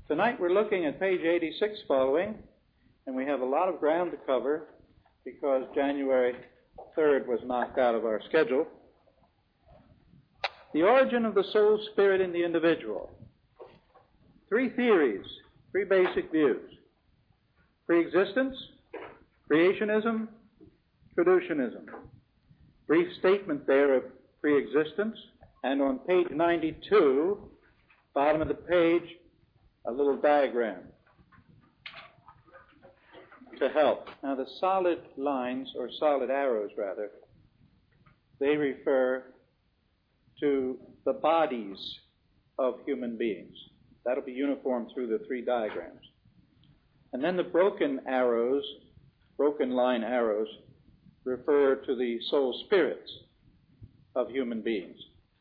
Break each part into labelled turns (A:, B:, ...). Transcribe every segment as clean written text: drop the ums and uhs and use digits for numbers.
A: Tonight we're looking at page 86 following, and we have a lot of ground to cover because January 3rd was knocked out of our schedule. The origin of the soul spirit in the individual. Three theories, three basic views. Pre-existence, creationism, traducianism. Brief statement there of pre-existence, and on page 92, bottom of the page, a little diagram to help. Now the solid lines, or solid arrows rather, they refer to the bodies of human beings. That'll be uniform through the three diagrams. And then the broken line arrows, refer to the soul spirits of human beings.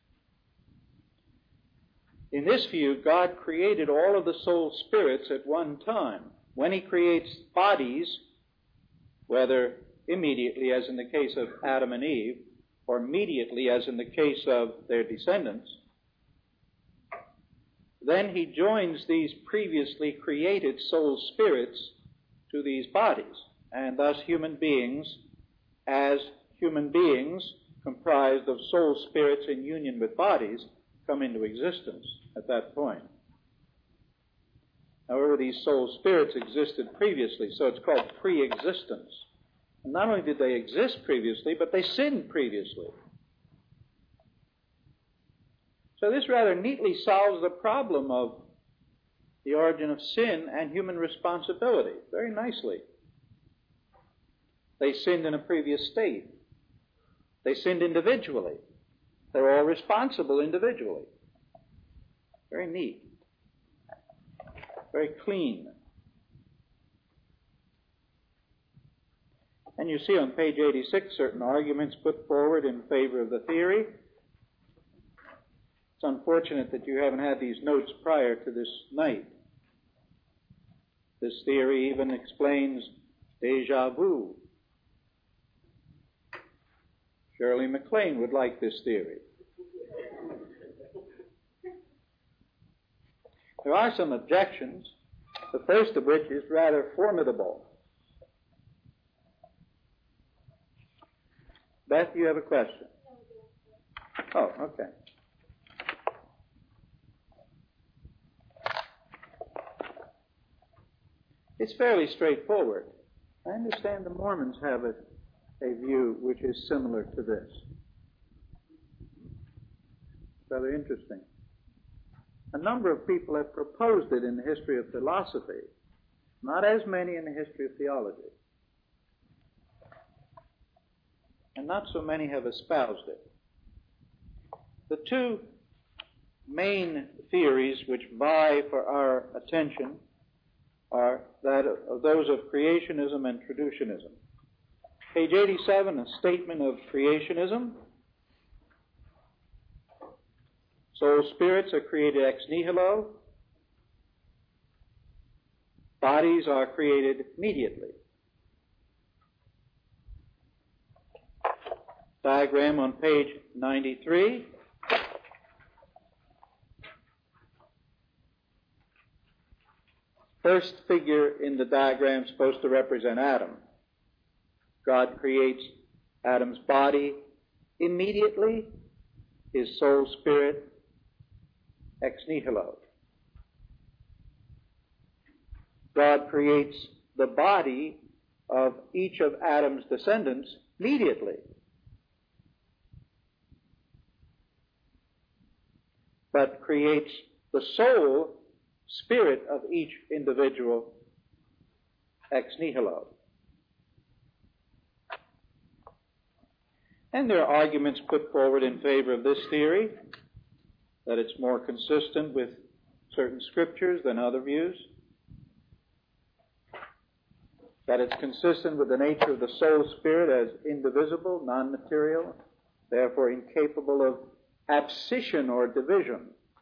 A: In this view, God created all of the soul spirits at one time. When He creates bodies, whether immediately, as in the case of Adam and Eve, or immediately, as in the case of their descendants, then He joins these previously created soul spirits to these bodies, and thus human beings, as human beings comprised of soul spirits in union with bodies, come into existence at that point. However, these soul spirits existed previously, so it's called pre-existence. And not only did they exist previously, but they sinned previously. So this rather neatly solves the problem of the origin of sin and human responsibility very nicely. They sinned in a previous state. They sinned individually. They're all responsible individually. Very neat. Very clean. And you see on page 86 certain arguments put forward in favor of the theory. It's unfortunate that you haven't had these notes prior to this night. This theory even explains déjà vu. Shirley MacLaine would like this theory. There are some objections, the first of which is rather formidable. Beth, you have a question? Oh, okay. It's fairly straightforward. I understand the Mormons have a view which is similar to this. Rather interesting. A number of people have proposed it in the history of philosophy, not as many in the history of theology. And not so many have espoused it. The two main theories which vie for our attention are that of those of creationism and traducianism. Page 87, a statement of creationism. Soul spirits are created ex nihilo. Bodies are created immediately. Diagram on page 93. First figure in the diagram is supposed to represent Adam. God creates Adam's body immediately, his soul spirit ex nihilo. God creates the body of each of Adam's descendants immediately. But creates the soul spirit of each individual ex nihilo. And there are arguments put forward in favor of this theory, that it's more consistent with certain scriptures than other views, that it's consistent with the nature of the soul spirit as indivisible, non-material, therefore incapable of abscission or division.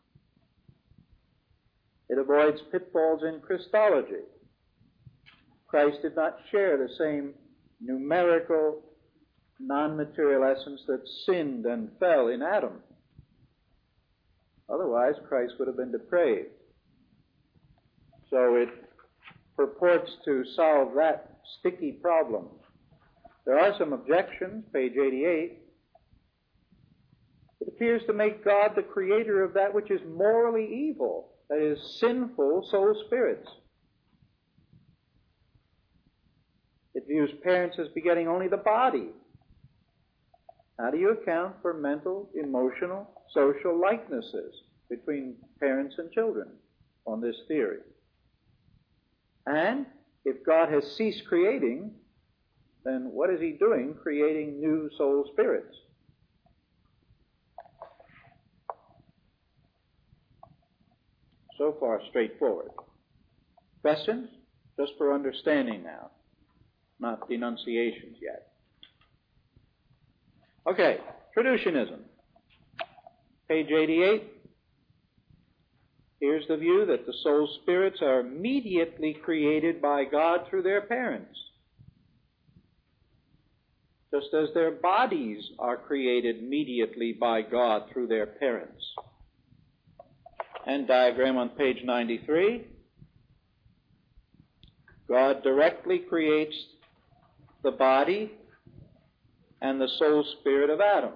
A: It avoids pitfalls in Christology. Christ did not share the same numerical, non-material essence that sinned and fell in Adam. Otherwise, Christ would have been depraved. So it purports to solve that sticky problem. There are some objections, page 88. It appears to make God the creator of that which is morally evil, that is, sinful soul spirits. It views parents as begetting only the body. How do you account for mental, emotional, social likenesses between parents and children on this theory? And if God has ceased creating, then what is he doing creating new soul spirits? So far, straightforward. Questions? Just for understanding now, not denunciations yet. Okay, traducianism. Page 88. Here's the view that the soul spirits are immediately created by God through their parents, just as their bodies are created immediately by God through their parents. And diagram on page 93. God directly creates the body and the soul spirit of Adam.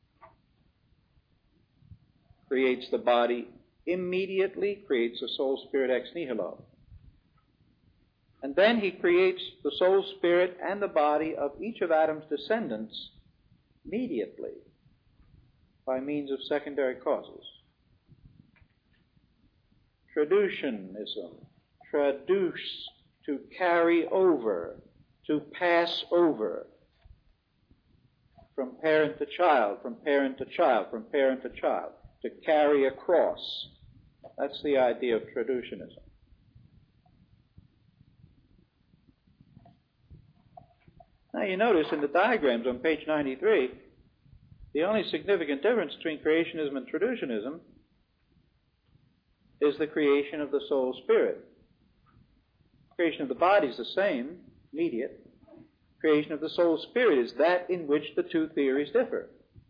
A: Creates the body immediately, creates the soul spirit ex nihilo. And then he creates the soul spirit and the body of each of Adam's descendants immediately by means of secondary causes. Traducianism. Traduce, to carry over, to pass over. From parent to child, from parent to child, from parent to child. To carry across. That's the idea of traducianism. Now you notice in the diagrams on page 93, the only significant difference between creationism and traducianism is the creation of the soul spirit. Creation of the body is the same, immediate. Creation of the soul spirit is that in which the two theories differ.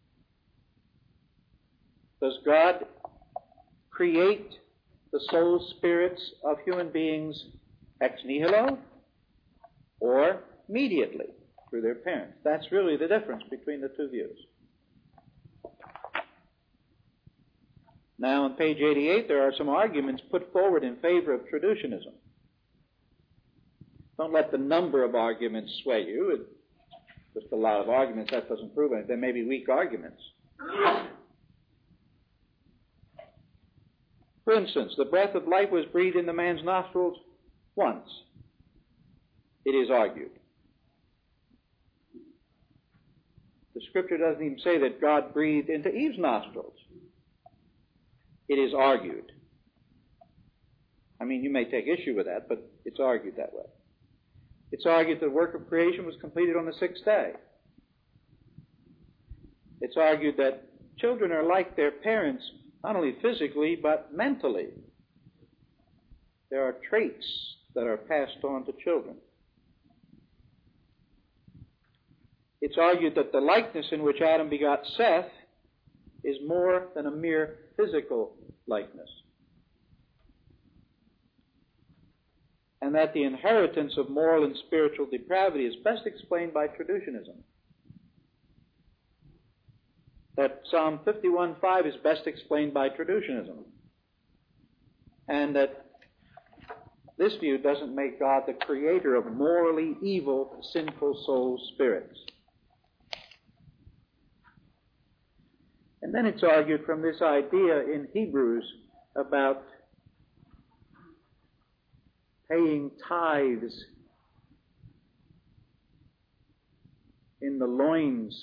A: Does God create the soul spirits of human beings ex nihilo or immediately through their parents? That's really the difference between the two views. Now on page 88 there are some arguments put forward in favor of traducianism. Don't let the number of arguments sway you. It's just a lot of arguments. That doesn't prove anything. There may be weak arguments. For instance, the breath of life was breathed in the man's nostrils once. It is argued. The Scripture doesn't even say that God breathed into Eve's nostrils. It is argued. I mean, you may take issue with that, but it's argued that way. It's argued that the work of creation was completed on the sixth day. It's argued that children are like their parents, not only physically, but mentally. There are traits that are passed on to children. It's argued that the likeness in which Adam begot Seth is more than a mere physical likeness, and that the inheritance of moral and spiritual depravity is best explained by traducianism. That Psalm 51:5 is best explained by traducianism, and that this view doesn't make God the creator of morally evil, sinful soul spirits. And then it's argued from this idea in Hebrews about paying tithes in the loins,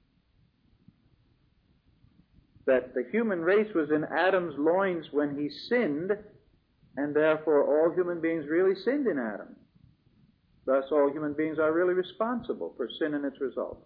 A: that the human race was in Adam's loins when he sinned, and therefore all human beings really sinned in Adam. Thus all human beings are really responsible for sin and its results.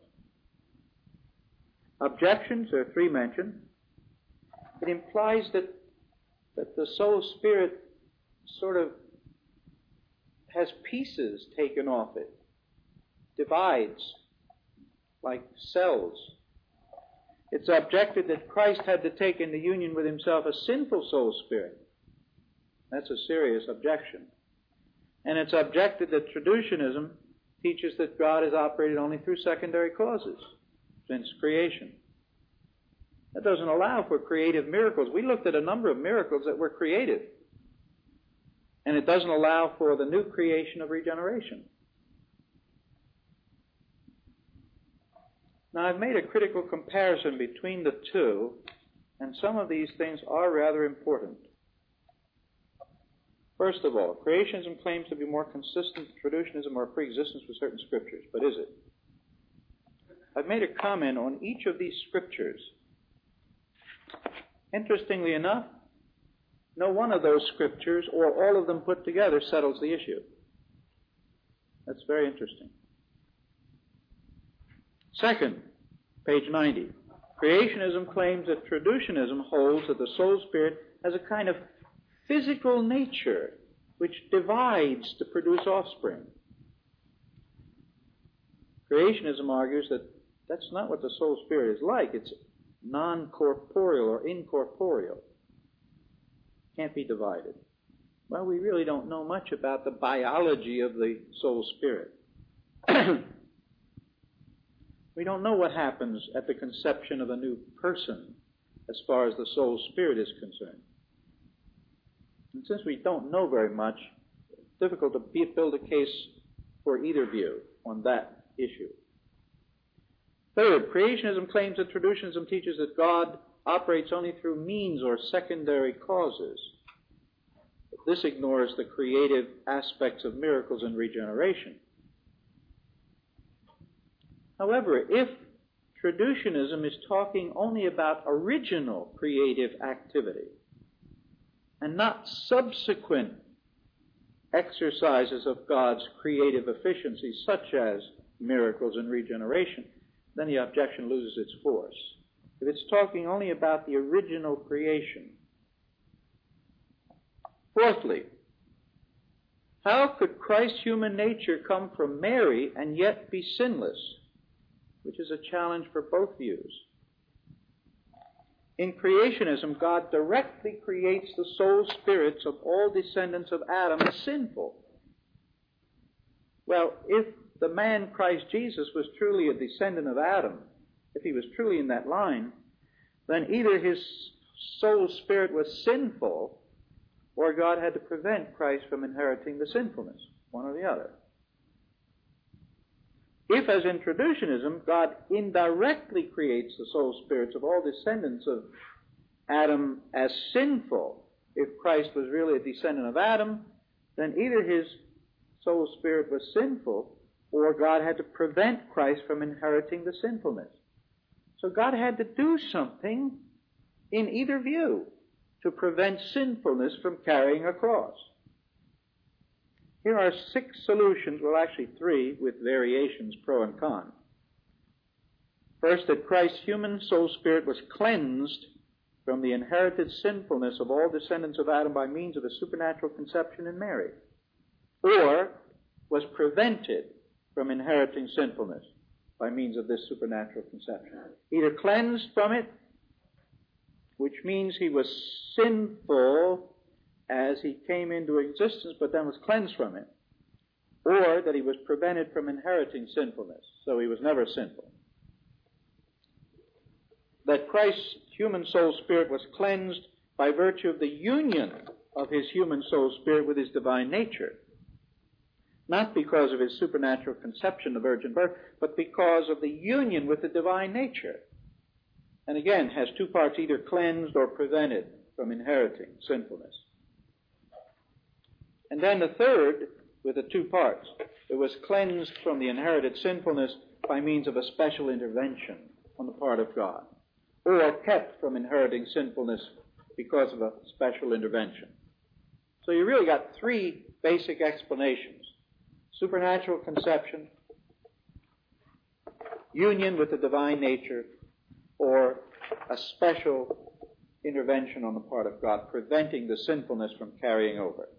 A: Objections, there are three mentioned. It implies that the soul spirit sort of has pieces taken off it, divides like cells. It's objected that Christ had to take into union with himself a sinful soul spirit That's a serious objection. And it's objected that traditionism teaches that God has operated only through secondary causes since creation. That doesn't allow for creative miracles. We looked at a number of miracles that were creative. And it doesn't allow for the new creation of regeneration. Now, I've made a critical comparison between the two, and some of these things are rather important. First of all, creationism claims to be more consistent with traditionism or pre-existence with certain scriptures, but is it? I've made a comment on each of these scriptures. Interestingly enough, no one of those scriptures, or all of them put together, settles the issue. That's very interesting. Second, page 90. Creationism claims that traditionism holds that the soul spirit has a kind of physical nature which divides to produce offspring. Creationism argues that that's not what the soul spirit is like. It's non-corporeal or incorporeal. Can't be divided. Well, we really don't know much about the biology of the soul spirit. We don't know what happens at the conception of a new person as far as the soul spirit is concerned. And since we don't know very much, it's difficult to build a case for either view on that issue. Third, creationism claims that traditionism teaches that God operates only through means or secondary causes. This ignores the creative aspects of miracles and regeneration. However, if traditionism is talking only about original creative activity and not subsequent exercises of God's creative efficiency, such as miracles and regeneration, then the objection loses its force. If it's talking only about the original creation. Fourthly, how could Christ's human nature come from Mary and yet be sinless? Which is a challenge for both views. In creationism, God directly creates the soul spirits of all descendants of Adam as sinful. Well, if the man Christ Jesus was truly a descendant of Adam, if he was truly in that line, then either his soul spirit was sinful or God had to prevent Christ from inheriting the sinfulness, one or the other. If, as in traditionism, God indirectly creates the soul spirits of all descendants of Adam as sinful, if Christ was really a descendant of Adam, then either his soul spirit was sinful or God had to prevent Christ from inheriting the sinfulness. So God had to do something in either view to prevent sinfulness from carrying across. Here are 6 solutions, well actually 3, with variations pro and con. First, that Christ's human soul spirit was cleansed from the inherited sinfulness of all descendants of Adam by means of a supernatural conception in Mary, or was prevented from inheriting sinfulness by means of this supernatural conception. Either cleansed from it, which means he was sinful as he came into existence, but then was cleansed from it, or that he was prevented from inheriting sinfulness, so he was never sinful. That Christ's human soul spirit was cleansed by virtue of the union of his human soul spirit with his divine nature, not because of his supernatural conception, the virgin birth, but because of the union with the divine nature. And again, has 2 parts, either cleansed or prevented from inheriting sinfulness. And then the third, with the 2 parts, it was cleansed from the inherited sinfulness by means of a special intervention on the part of God, or kept from inheriting sinfulness because of a special intervention. So you really got 3 basic explanations: supernatural conception, union with the divine nature, or a special intervention on the part of God, preventing the sinfulness from carrying over.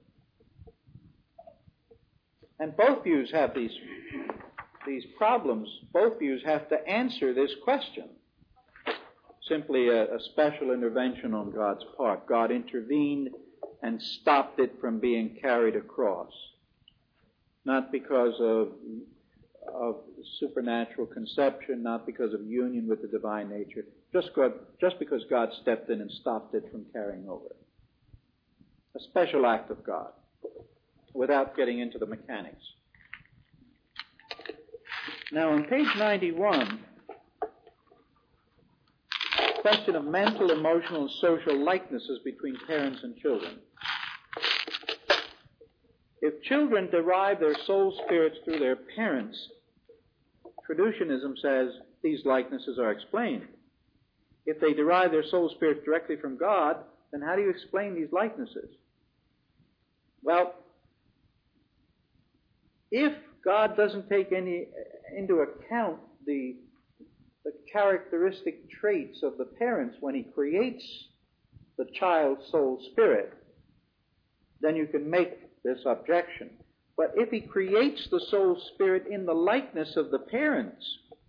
A: And both views have these problems. Both views have to answer this question. Simply a special intervention on God's part. God intervened and stopped it from being carried across. Not because of supernatural conception, not because of union with the divine nature, just because God stepped in and stopped it from carrying over. A special act of God, without getting into the mechanics. Now on page 91, question of mental, emotional, and social likenesses between parents and children. If children derive their soul spirits through their parents, Traducianism says these likenesses are explained. If they derive their soul spirits directly from God, then how do you explain these likenesses? Well, if God doesn't take into account the characteristic traits of the parents when He creates the child's soul spirit, then you can make this objection. But if He creates the soul spirit in the likeness of the parents,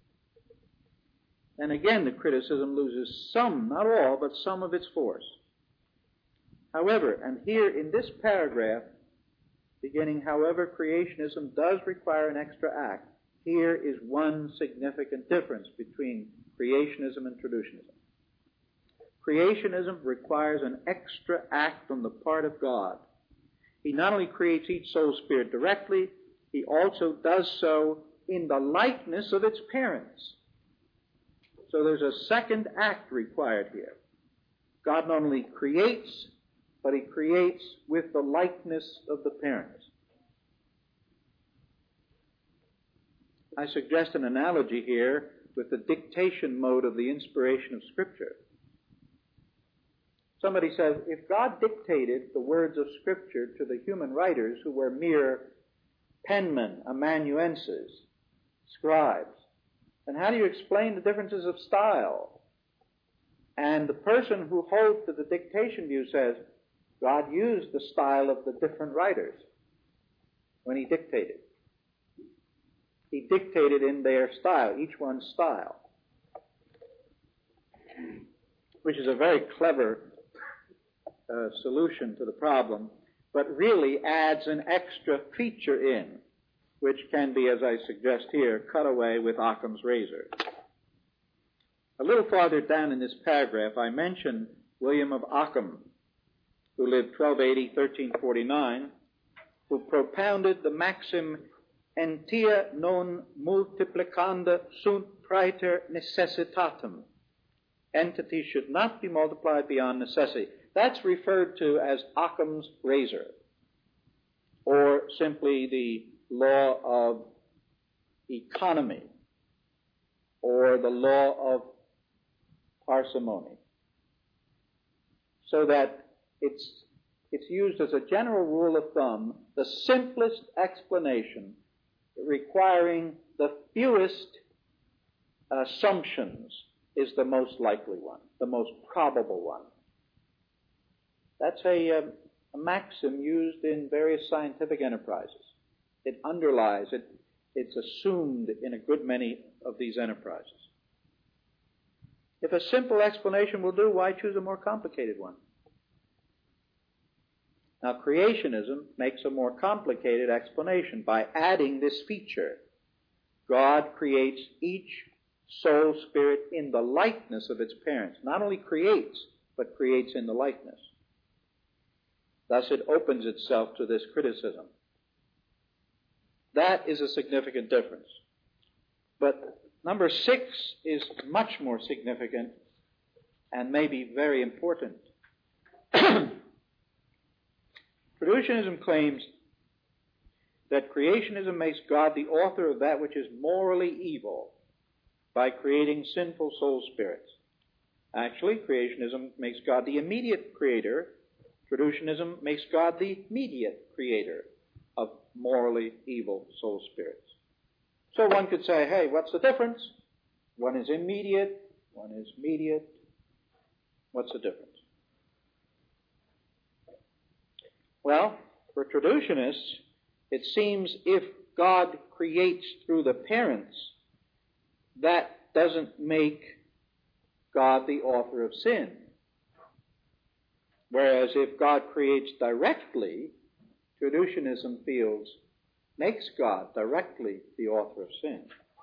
A: then again the criticism loses some, not all, but some of its force. However, and here in this paragraph, beginning, however, creationism does require an extra act, here is one significant difference between creationism and Traducianism. Creationism requires an extra act on the part of God. He not only creates each soul spirit directly, He also does so in the likeness of its parents. So there's a second act required here. God not only creates, but He creates with the likeness of the parents. I suggest an analogy here with the dictation mode of the inspiration of Scripture. Somebody says, if God dictated the words of Scripture to the human writers who were mere penmen, amanuenses, scribes, then how do you explain the differences of style? And the person who holds to the dictation view says, God used the style of the different writers when He dictated. He dictated in their style, each one's style, which is a very clever solution to the problem, but really adds an extra feature in, which can be, as I suggest here, cut away with Occam's razor. A little farther down in this paragraph, I mention William of Occam, who lived 1280-1349, who propounded the maxim entia non multiplicanda sunt praeter necessitatem. Entities should not be multiplied beyond necessity. That's referred to as Occam's razor, or simply the law of economy, or the law of parsimony. So that it's used as a general rule of thumb, the simplest explanation requiring the fewest assumptions is the most likely one, the most probable one. That's a maxim used in various scientific enterprises. It underlies, it's assumed in a good many of these enterprises. If a simple explanation will do, why choose a more complicated one? Now, creationism makes a more complicated explanation by adding this feature. God creates each soul spirit in the likeness of its parents. Not only creates, but creates in the likeness. Thus it opens itself to this criticism. That is a significant difference. But number 6 is much more significant and maybe very important. Traducianism claims that creationism makes God the author of that which is morally evil by creating sinful soul spirits. Actually, creationism makes God the immediate creator. Traducianism makes God the mediate creator of morally evil soul spirits. So one could say, hey, what's the difference? One is immediate, one is mediate. What's the difference? Well, for Traducianists, it seems if God creates through the parents, that doesn't make God the author of sin. Whereas if God creates directly, traducianism makes God directly the author of sin.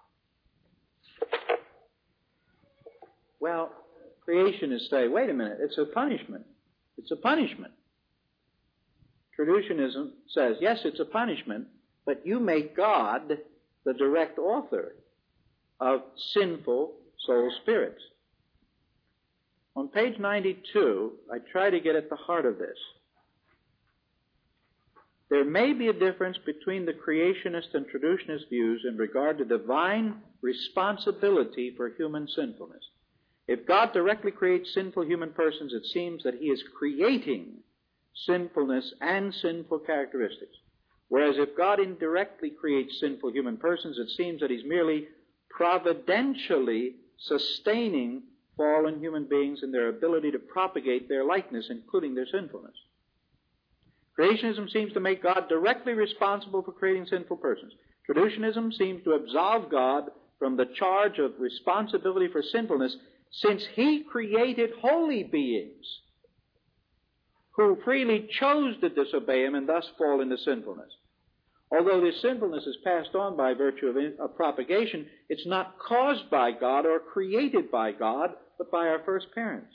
A: Well, creationists say, wait a minute, it's a punishment. It's a punishment. Traducianism says, yes, it's a punishment, but you make God the direct author of sinful soul spirits. On page 92, I try to get at the heart of this. There may be a difference between the creationist and traducianist views in regard to divine responsibility for human sinfulness. If God directly creates sinful human persons, it seems that he is creating sinfulness and sinful characteristics. Whereas if God indirectly creates sinful human persons, it seems that he's merely providentially sustaining fallen human beings in their ability to propagate their likeness, including their sinfulness. Creationism seems to make God directly responsible for creating sinful persons. Traducianism seems to absolve God from the charge of responsibility for sinfulness, since he created holy beings who freely chose to disobey him and thus fall into sinfulness. Although this sinfulness is passed on by virtue of propagation, it's not caused by God or created by God, but by our first parents.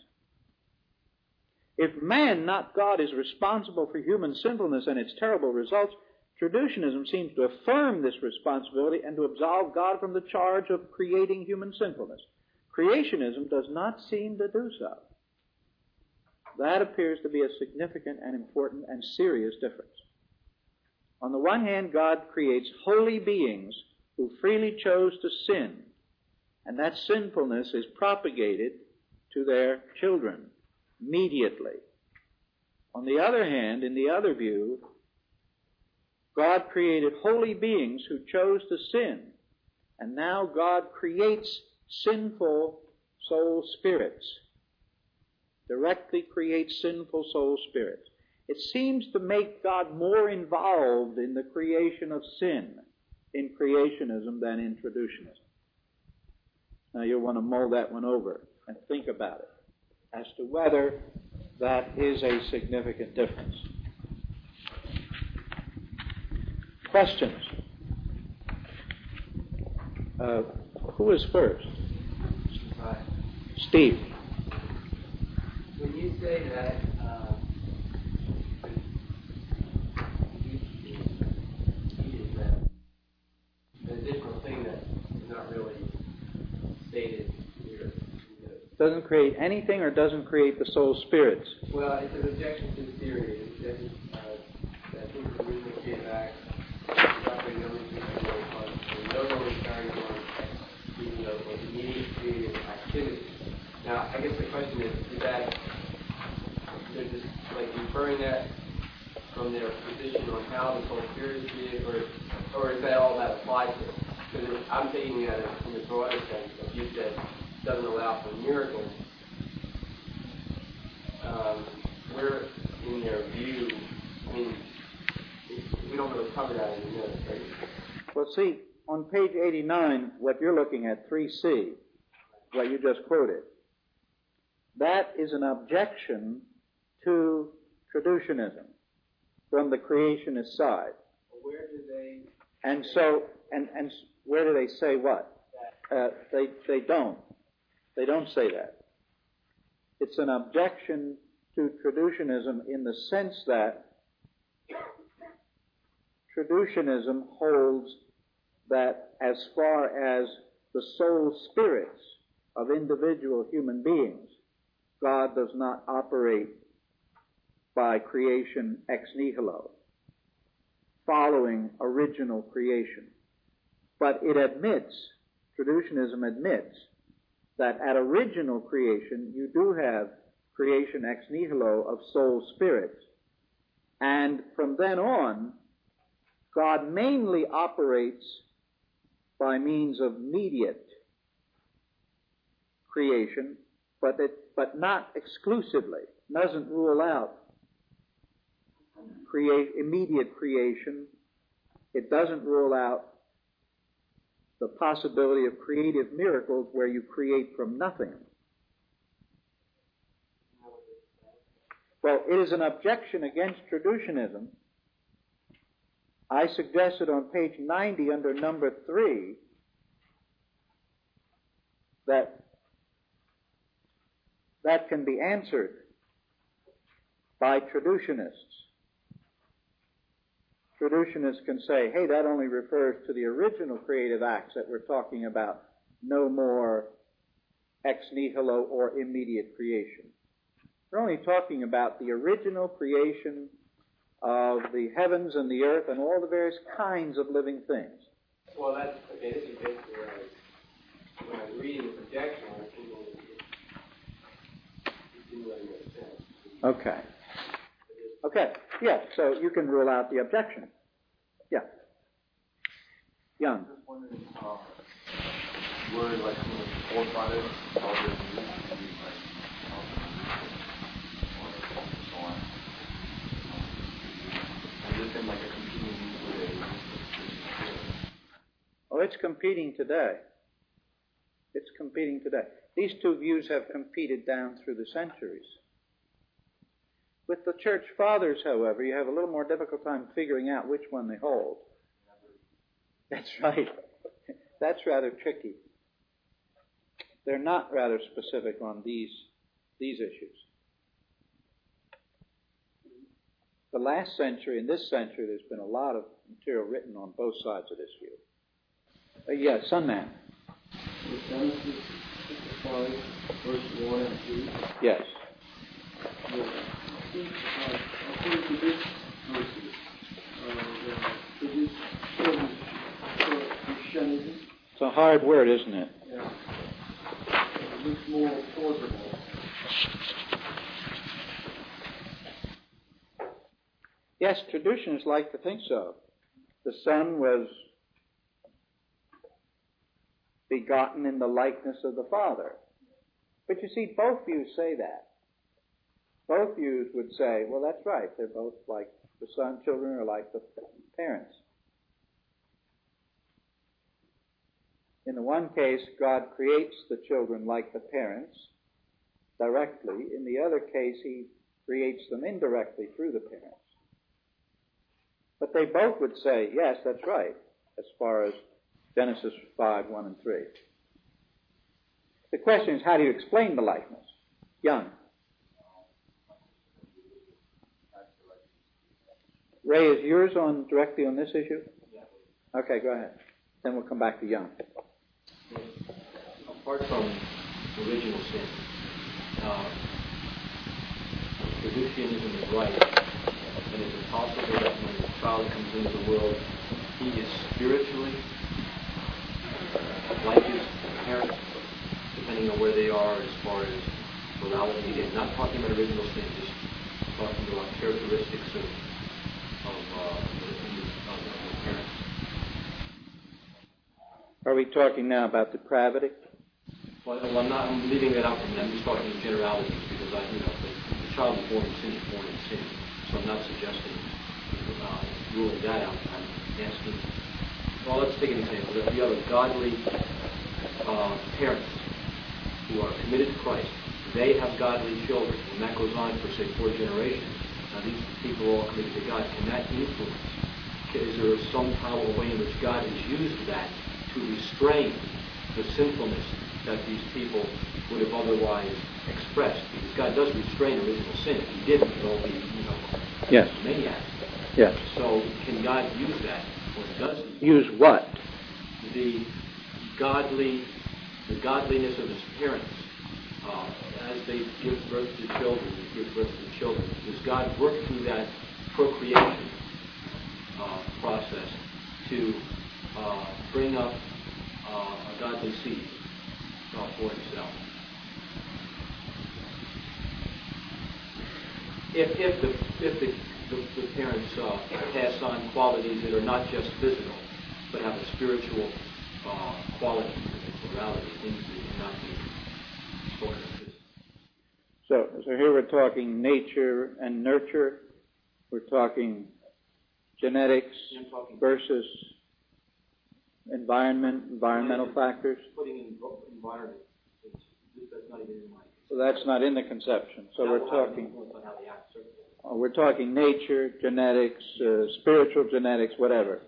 A: If man, not God, is responsible for human sinfulness and its terrible results, traducianism seems to affirm this responsibility and to absolve God from the charge of creating human sinfulness. Creationism does not seem to do so. That appears to be a significant and important and serious difference. On the one hand, God creates holy beings who freely chose to sin, and that sinfulness is propagated to their children immediately. On the other hand, in the other view, God created holy beings who chose to sin, and now God creates sinful soul spirits, directly creates sinful soul spirits. It seems to make God more involved in the creation of sin in creationism than in traducianism. Now you'll want to mull that one over and think about it as to whether that is a significant difference. Questions? Who is first? Steve.
B: When you say that an additional thing that is not really stated here.
A: Doesn't create anything or doesn't create the soul spirits?
B: Well, it's an objection to the theory that things are originally created back. No one is carrying on even though it immediately created activity. Now, I guess the question is that they're just like inferring that from their position on how the soul spirit is created, or is that all that applies to? Because I'm taking that in the broader sense, as you said, doesn't allow for miracles. Where in their view, I mean, we don't really cover that in the notes, right?
A: Well, see, on page 89, what you're looking at, 3C, what you just quoted, that is an objection to traducianism from the creationist side.
B: Well, where do they?
A: And so, and where do they say what? They don't. They don't say that. It's an objection to traducianism in the sense that traducianism holds that as far as the soul spirits of individual human beings, God does not operate by creation ex nihilo, following original creation. But it admits, traducianism admits, that at original creation you do have creation ex nihilo of soul spirits. And from then on, God mainly operates by means of mediate creation, but not exclusively. Doesn't rule out immediate creation. It doesn't rule out the possibility of creative miracles where you create from nothing. Well, it is an objection against traducianism. I suggested on page 90 under number 3 that can be answered by traducianists. Traducianists can say, hey, that only refers to the original creative acts that we're talking about, no more ex nihilo or immediate creation. We're only talking about the original creation of the heavens and the earth and all the various kinds of living things.
B: Well, that's, okay, this is basically when I was reading the projection, I didn't really make sense.
A: Okay. Okay, yeah, so you can rule out the objection. Yeah. Young.
C: I'm just wondering, word like some of the forefathers, how they're used to be like, or so on. Has this been like a competing use with a?
A: Oh, it's competing today. It's competing today. These two views have competed down through the centuries. With the church fathers, however, you have a little more difficult time figuring out which one they hold. That's right. That's rather tricky. They're not rather specific on these issues. The last century and this century, there's been a lot of material written on both sides of this view. Yes, Sunman.
D: Genesis 5, verse 1 and 2.
A: Yes.
D: According to this verses, this children for Christianity.
A: It's a hard word, isn't it?
D: Yeah. It looks more plausible.
A: Yes, traditions like to think so. The Son was begotten in the likeness of the Father. But you see, both views say that. Both views would say, well, that's right. They're both like the Son. Children are like the parents. In the one case, God creates the children like the parents directly. In the other case, He creates them indirectly through the parents. But they both would say, yes, that's right, as far as Genesis 5, 1 and 3. The question is, how do you explain the likeness? Young. Ray, is yours on directly on this issue? Okay, go ahead. Then we'll come back to Young.
E: Apart from original sin, traducianism is right, and is it possible that when the child comes into the world, he is spiritually like his parents, depending on where they are as far as morality? Again, not talking about original sin, just talking about characteristics of the parents.
A: Are we talking now about depravity?
E: Well, I'm leaving that out from that. I'm just talking in generalities because the child is born in sin is born in sin. So I'm not suggesting ruling that out. I'm asking. Well, let's take an example. If you have a godly parents who are committed to Christ, they have godly children, and that goes on for say 4 generations. Now these people are all committed to God. Can that influence? Is there somehow a way in which God has used that to restrain the sinfulness that these people would have otherwise expressed? Because God does restrain original sin. If He didn't, they'd all be,
A: yes,
E: maniacs.
A: Yes.
E: So can God use that, or does He?
A: Use what?
E: The godliness of His parents as they give birth to children. Does God work through that procreation process to bring up a godly seed for Himself? If the parents pass on qualities that are not just physical, but have a spiritual quality, morality, things that cannot be spoken of.
A: So here we're talking nature and nurture. We're talking genetics versus environmental factors.
E: Putting in environment, that's not even in my
A: So that's not in the conception. So
E: That
A: we're
E: will have an
A: talking.
E: influence on how they act, certainly.
A: We're talking nature, genetics, spiritual genetics, whatever.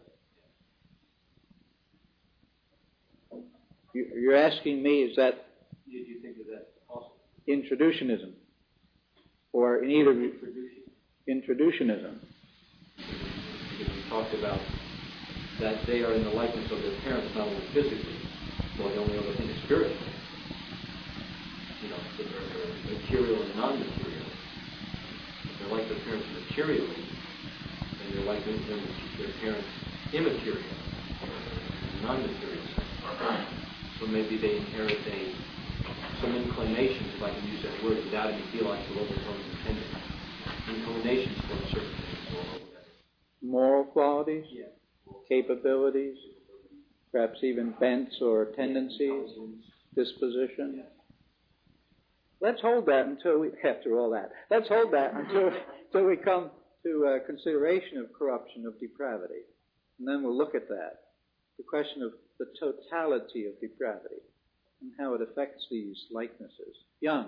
A: You're asking me, is that
E: Do you think that that's possible?
A: introductionism? Or in either introductionism?
E: Because we talked about that they are in the likeness of their parents, not only physically, but the only other thing is spiritually. You know, that they're material and non-material. If they're like their parents materially, then they're like their parents immaterial, non-material. So maybe they inherit some inclinations, if I can use that word without any theological overtones intended. Inclinations for certain things or whatever.
A: Moral qualities?
E: Yeah.
A: Capabilities? Perhaps even bents or tendencies? Disposition?
E: Yeah.
A: Let's hold that until we, after all that, let's hold that until we come to consideration of corruption, of depravity. And then we'll look at that. The question of the totality of depravity and how it affects these likenesses. Young.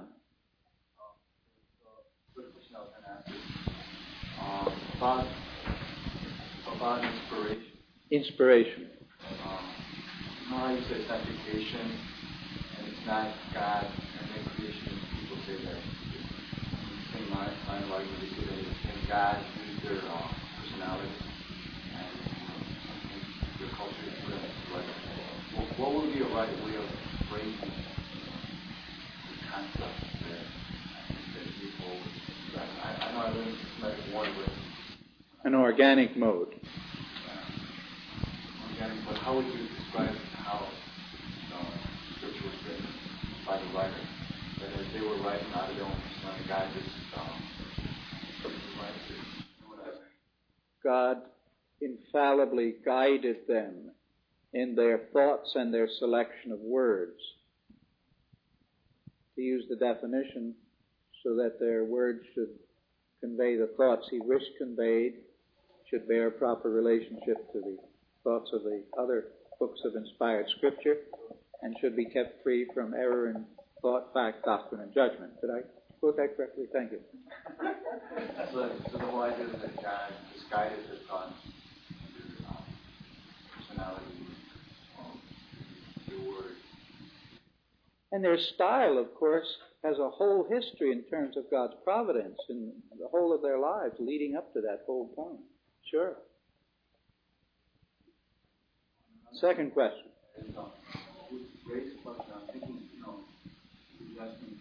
C: Good question I was going to ask you. About inspiration.
A: Inspiration.
C: You know how you say sanctification, and it's not God and then creation. People say that. In my life, they say that and God used their personality and their culture to them. Like, what would be a right way of phrasing the concept that people? I know I learned like one way.
A: An organic mode.
C: Organic, but how would you describe how Scripture was written by the writer? That as they were writing out of their own personality, God just
A: God infallibly guided them in their thoughts and their selection of words. To use the definition, so that their words should convey the thoughts he wished conveyed, should bear a proper relationship to the thoughts of the other books of inspired Scripture, and should be kept free from error in thought, fact, doctrine, and judgment. Did I quote that correctly? Thank you.
C: So the whole idea is that God just guided the thoughts, their personality, their words.
A: And their style, of course, has a whole history in terms of God's providence in the whole of their lives leading up to that whole point. Sure. Second question.
D: Raise a question. I'm thinking, suggesting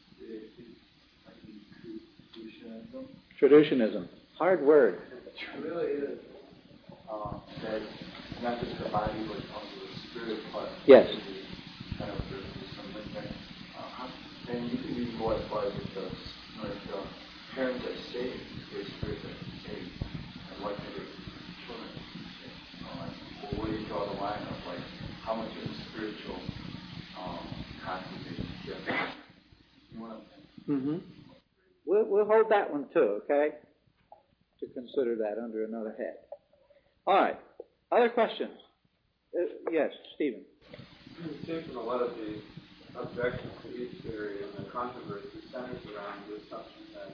D: like
A: Traditionism. Hard word.
C: It really is that not just the body, but also the spirit part.
A: Yes.
C: Kind of there's some link there. And you can even go as far as if the parents are saved, their spirits are saved, and what do their children say? Where do you draw the line of like how much of the spiritual content they get? You know what I'm saying?
A: Mm-hmm. We'll hold that one too, okay? To consider that under another head. All right. Other questions? Yes, Stephen.
F: It seems from a lot of the objections to each theory and the controversy centers around the assumption that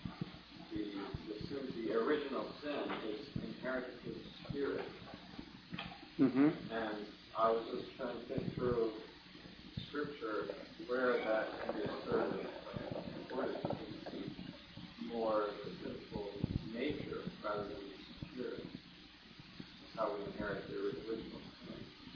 F: the original sin is inherited to the spirit.
A: Mm-hmm.
F: And I was just trying to think through Scripture where that can be asserted. Where it can see more the physical nature rather than the spirit. That's how we inherit the original sin.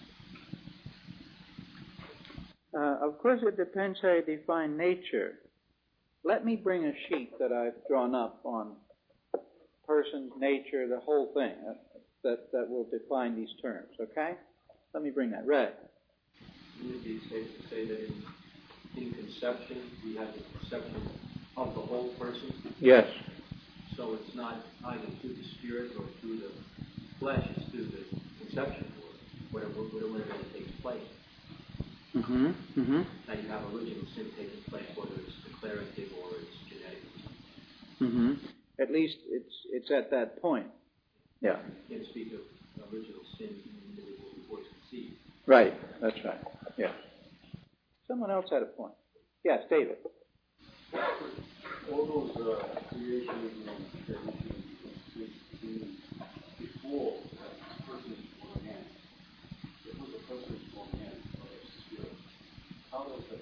A: Of course, it depends how you define nature. Let me bring a sheet that I've drawn up on person's nature, the whole thing, that will define these terms, okay? Let me bring that. Ray.
E: Would it be safe to say that in conception, we have the conception of the whole person?
A: Yes.
E: So it's not either through the spirit or through the flesh, it's through the conception or whatever takes place.
A: Mm-hmm. Mm-hmm.
E: Now you have original sin taking place, whether it's declarative or it's genetic.
A: Mm-hmm. At least it's at that point. Yeah.
E: You can't speak of original sin in the individual before it's conceived.
A: Right. That's right. Yeah. Someone else had a point. Yes, David.
D: All those creationism traditions seem to be before a person's born man. It was a person's born man of spirit. How does that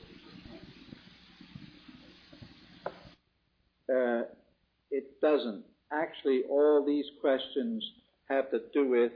D: change?
A: It doesn't. Actually, all these questions have to do with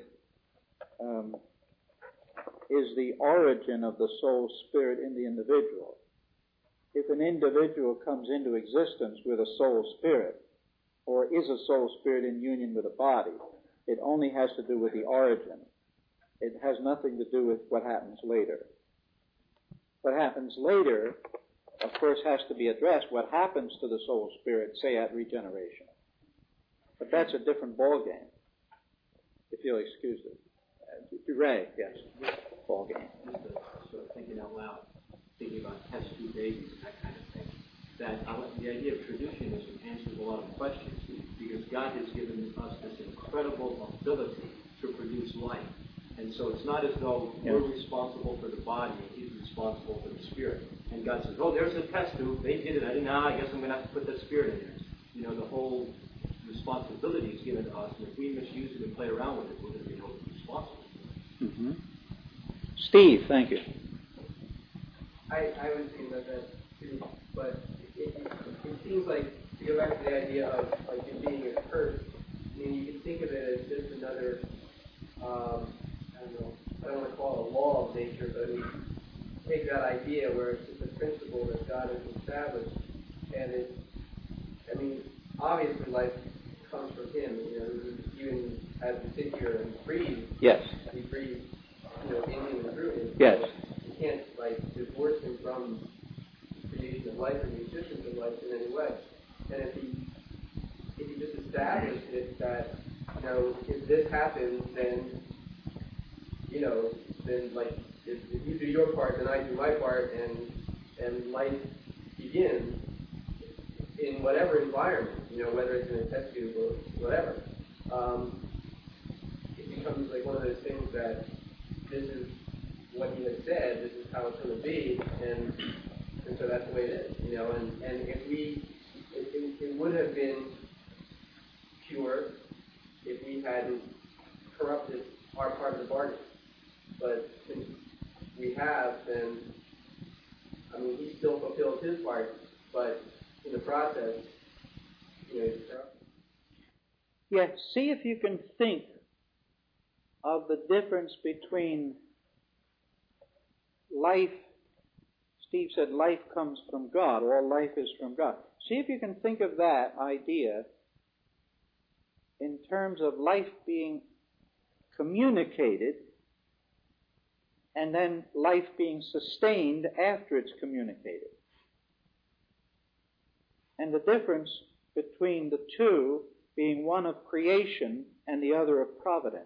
A: is the origin of the soul spirit in the individual. If an individual comes into existence with a soul spirit, or is a soul spirit in union with a body, it only has to do with the origin. It has nothing to do with what happens later. What happens later, of course, has to be addressed. What happens to the soul spirit, say, at regeneration? But that's a different ballgame, if you'll excuse it. Ray, yes, ballgame.
E: Just sort of thinking out loud, thinking about test tube babies and that kind of thing. That the idea of traditionism answers a lot of questions because God has given us this incredible ability to produce life. And so it's not as though we're responsible for the body and He's responsible for the spirit. And God says, oh, there's a test tube. They did it. I didn't know. I guess I'm going to have to put that spirit in there. You know, the whole responsibility is given to us. And if we misuse it and play around with it, we're going to be held responsible.
A: Mm-hmm. Steve, thank you.
B: I was thinking about that too, but it seems like, to go back to the idea of like it being a curse, I mean, you can think of it as just another, I don't want to call it a law of nature, but I mean, take that idea where it's just a principle that God has established, and it's, I mean, obviously life comes from Him, you know, even as we sit here and breathe,
A: Yes.
B: we breathe, you know, in Him and through Him.
A: Yes.
B: So you can't, like, divorce Him from the creation of life and the existence of life in any way. And if He just established it that, you know, if this happens, then, you know, then, like, if you do your part, then I do my part, and life begins in whatever environment, you know, whether it's in a test tube or whatever. It becomes like one of those things that this is what He has said, this is how it's going to be, and so that's the way it is, you know. And if it would have been pure if we hadn't corrupted our part of the bargain. But since we have, then, I mean, He still fulfills His part, but in the process, you know, He's corrupt.
A: Yeah, see if you can think of the difference between life. Steve said life comes from God. All life is from God. See if you can think of that idea in terms of life being communicated and then life being sustained after it's communicated. And the difference between the two being one of creation and the other of providence.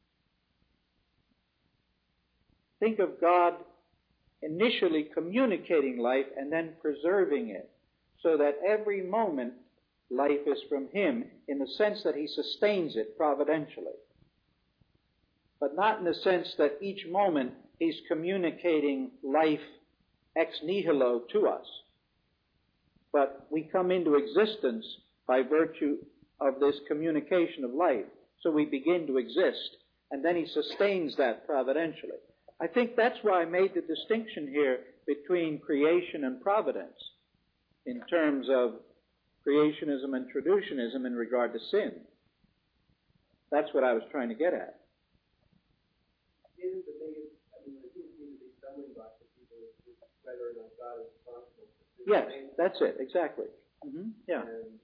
A: Think of God initially communicating life and then preserving it, so that every moment life is from Him in the sense that He sustains it providentially. But not in the sense that each moment He's communicating life ex nihilo to us. But we come into existence by virtue of this communication of life. So we begin to exist, and then He sustains that providentially. I think that's why I made the distinction here between creation and providence in terms of creationism and traditionism in regard to sin. That's what I was trying to get at.
B: It is the biggest, I mean, it seems to be the big stumbling block for people is whether or not God is responsible for sin.
A: Yes, that's it, exactly. Yeah.
B: And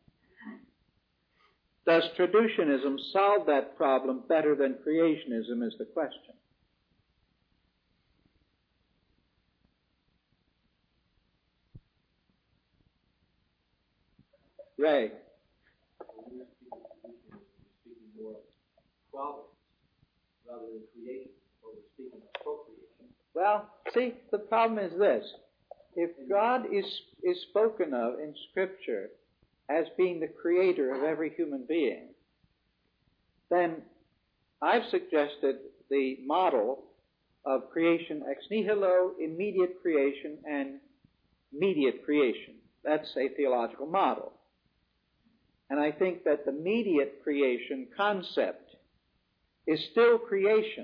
A: does traditionism solve that problem better than creationism is the question. Ray.
E: When we're speaking more of providence rather than creation, or we're speaking of procreation.
A: Well, see, the problem is this. If God is spoken of in Scripture as being the creator of every human being, then I've suggested the model of creation ex nihilo, immediate creation, and mediate creation. That's a theological model. And I think that the mediate creation concept is still creation.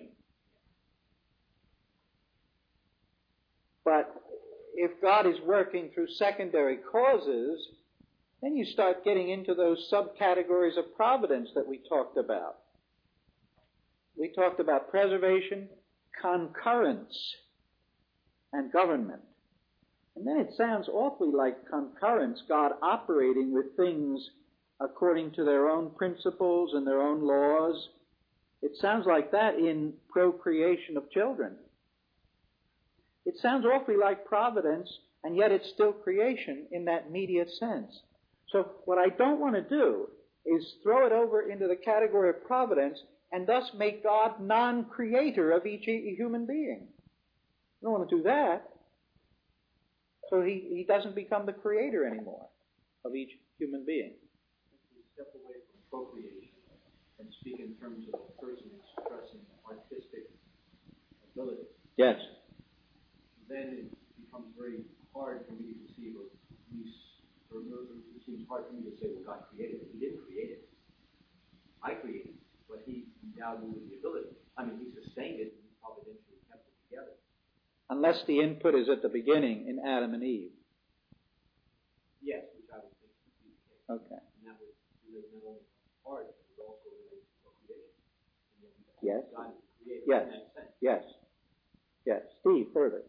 A: But if God is working through secondary causes, then you start getting into those subcategories of providence that we talked about. We talked about preservation, concurrence, and government. And then it sounds awfully like concurrence, God operating with things according to their own principles and their own laws. It sounds like that in procreation of children. It sounds awfully like providence, and yet it's still creation in that mediate sense. So what I don't want to do is throw it over into the category of providence and thus make God non-creator of each human being. I don't want to do that. So he doesn't become the creator anymore of each human being.
E: We step away from procreation and speak in terms of a person expressing artistic ability.
A: Yes.
E: Then it becomes very hard for me to conceive of these, or it seems hard for me to say, well, God created it. He didn't create it. I created it, but He endowed me with the ability. I mean, He sustained it, and He providentially kept it together.
A: Unless the input is at the beginning in Adam and Eve.
E: Yes, which I would think would be the case.
A: Okay.
E: And that would relate not only to art, but it would also relate to procreation.
A: Yes.
E: God is the creator
A: Yes.
E: in that sense.
A: Yes. Yes. Steve, further.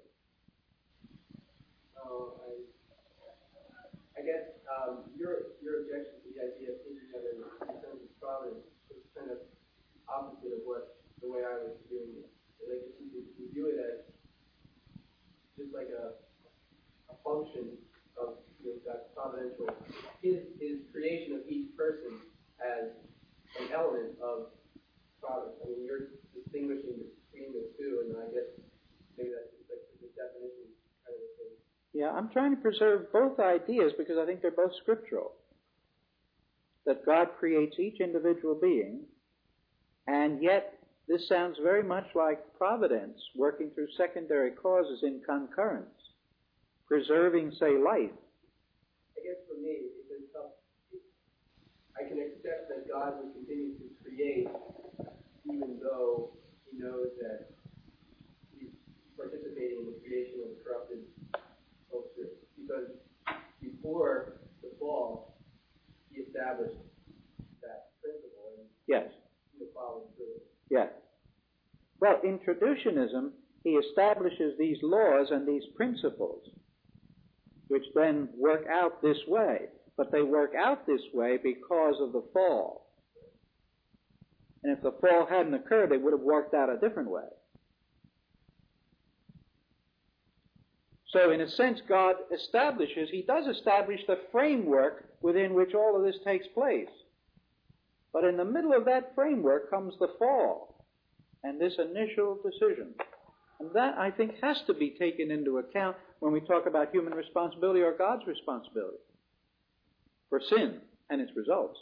B: I guess your objection to the idea of thinking of it in terms of providence is kind of opposite of the way I was viewing it. Like if you view it as just like a function of God's providential, his creation of each person as an element of providence. I mean, you're distinguishing between the two, and I guess maybe that's just like the definition kind of thing.
A: Yeah, I'm trying to preserve both ideas because I think they're both scriptural. That God creates each individual being, and yet this sounds very much like providence working through secondary causes in concurrence, preserving, say, life.
B: I guess for me, it's tough. I can accept that God will continue to create even though He knows that He's participating in the creation of the corrupted culture. Because before the fall, He established that principle and
A: Yes.
B: following through.
A: Yes. Well, in traditionism, he establishes these laws and these principles, which then work out this way. But they work out this way because of the fall. And if the fall hadn't occurred, they would have worked out a different way. So in a sense, God establishes, He does establish the framework within which all of this takes place. But in the middle of that framework comes the fall and this initial decision. And that, I think, has to be taken into account when we talk about human responsibility or God's responsibility for sin and its results.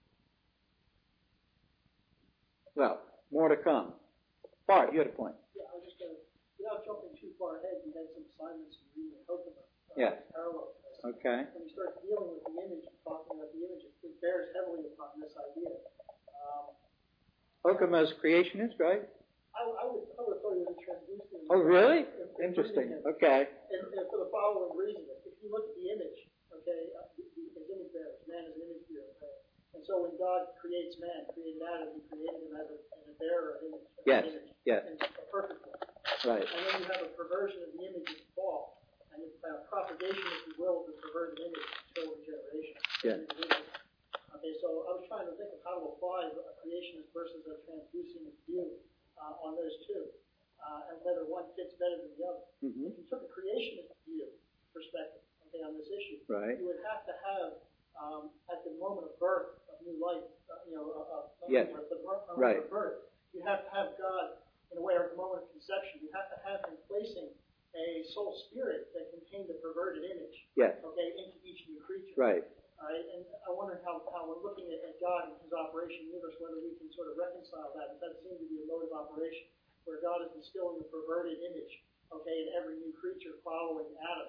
A: Well, more to come. Bart, you had a point.
G: Yeah, I was just going to, without jumping too far ahead, you had some assignments in reading Hokema.
A: Yes.
G: Parallel to this.
A: Okay.
G: When you start dealing with the image and talking about the image, it bears heavily upon this idea.
A: Hokema's creationist, right?
G: I would have thought he was a transducer.
A: Oh, really? Interesting. Okay.
G: And for the following reason, if you look at the image, okay, his image bearers, man is an image bearer, okay? And so when God creates man, created Adam, He created him as a bearer of image.
A: Yes.
G: Image,
A: Yes.
G: in a perfect way.
A: Right.
G: And then you have a perversion of the image in the fall, and a propagation, if you will, of the perverted image to children generation.
A: Yes.
G: Okay, so I was trying to think of how to apply a creationist versus a transducing view on those two, and whether one fits better than the other.
A: Mm-hmm.
G: If you took a creationist view perspective, okay, on this issue,
A: Right.
G: you would have to have at the moment of birth of new life,
A: Yes.
G: the moment
A: Right.
G: of birth, you have to have God in a way, or at the moment of conception, you have to have Him placing a soul spirit that contained a perverted image,
A: Yes.
G: okay, into each new creature.
A: Right.
G: All right, and I wonder how we're looking at God and His operation in the universe, whether we can sort of reconcile that. That seems to be a mode of operation where God is instilling a perverted image, okay, in every new creature following Adam.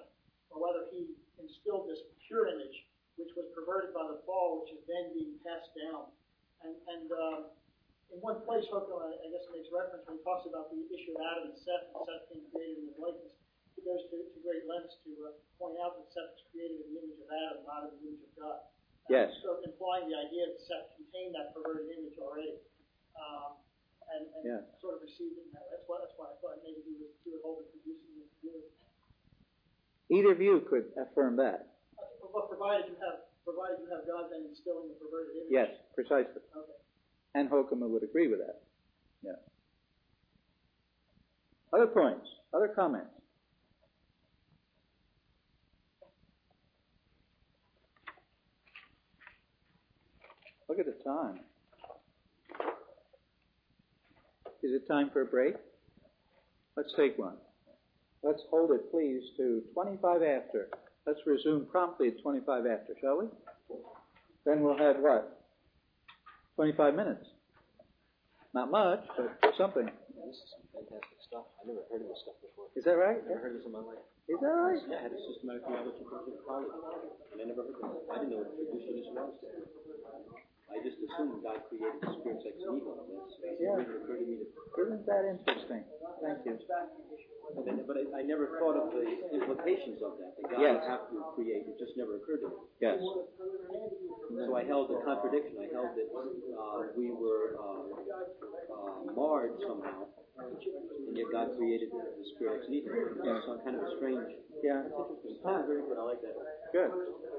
G: or whether he instilled this pure image, which was perverted by the fall, which is then being passed down. And in one place, Hooker, I guess, makes reference when he talks about the issue of Adam and Seth being created in his likeness. He goes to great lengths to point out that Seth was created in the image of Adam, not in the image of God.
A: Yes.
G: So implying the idea that Seth contained that perverted image already, and
A: Yeah.
G: sort of received it in that. That's why I thought maybe he was holding producing it.
A: Either of you could affirm that.
G: But provided you have God then instilling the perverted image.
A: Yes, precisely.
G: Okay.
A: And Hokema would agree with that. Yeah. Other points? Other comments? Look at the time. Is it time for a break? Let's take one. Let's hold it, please, to 25 after. Let's resume promptly at 25 after, shall we? Then we'll have what? 25 minutes. Not much, but something.
E: This is some fantastic stuff. I never heard of this stuff before.
A: Is that right?
E: I never heard this in my life.
A: Is that right?
E: Yeah, I had a systematic theology course in college, and I never heard of this. I didn't know what traditionalist was. I just assumed God created the spirits ex nihilo. It didn't occur to me to...
A: Isn't that interesting? Thank you.
E: But I never thought of the implications of that. That God
A: Yes.
E: would have to create. It just never occurred to me.
A: Yes.
E: So I held the contradiction. I held that we were marred somehow, and yet God created the spirit ex nihilo.
A: Yeah.
E: So kind of a strange...
A: Yeah.
E: That's interesting. Oh, very good. I like that.
A: Good.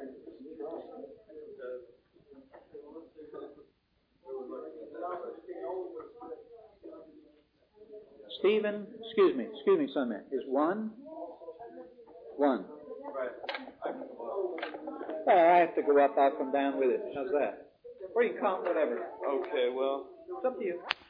A: Stephen, excuse me, son man, is one? One. Oh, I have to go up, I'll come down with it. How's that? Or you can count whatever.
F: Okay, well,
A: It's up to you.